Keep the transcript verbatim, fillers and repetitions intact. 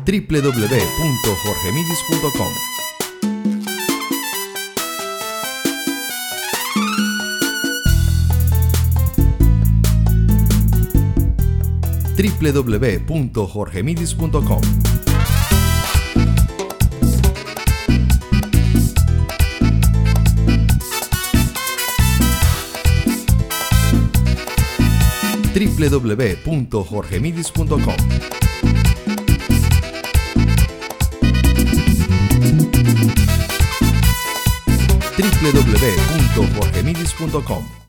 w w w punto jorge midis punto com. w w w punto jorge midis punto com. w w w punto jorge midis punto com. w w w punto jorge midis punto com.